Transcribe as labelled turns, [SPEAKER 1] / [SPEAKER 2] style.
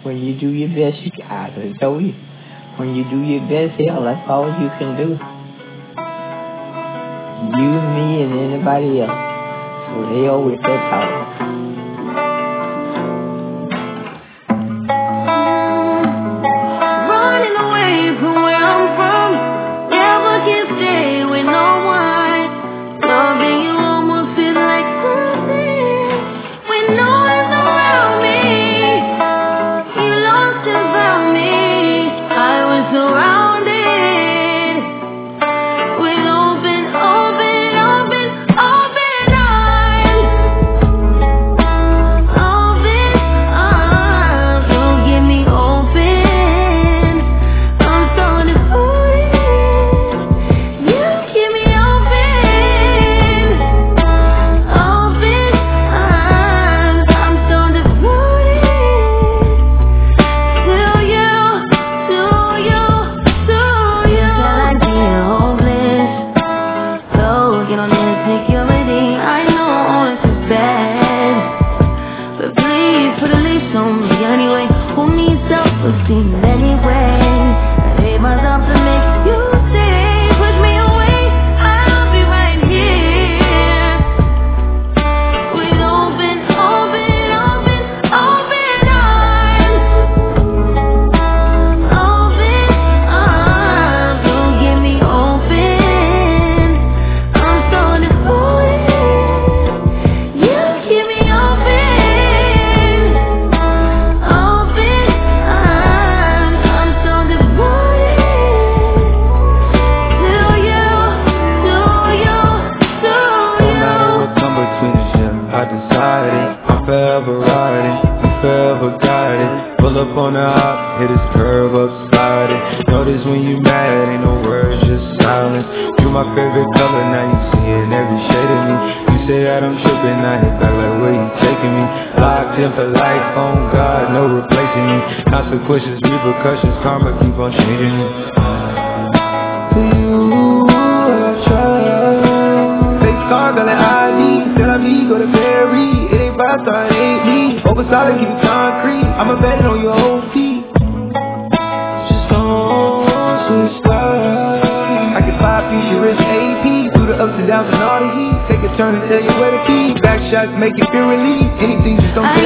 [SPEAKER 1] When you do your best, I told you. When you do your best, hell, that's all you can do. You, me, and anybody else. So they always said talk.
[SPEAKER 2] Consequences, repercussions, karma keep on changing me. To you, I try. Fake scar, got an ID. Tell me, go to Perry. It ain't five star, it ain't me. Over solid, keep it concrete. I'ma bet it on your whole teeth. Just don't switch sides. I get 5 piece, your wrist AP. Through the ups and downs and all the heat. Take a turn and tell you where to keep. Back shots make you feel relief. Anything just don't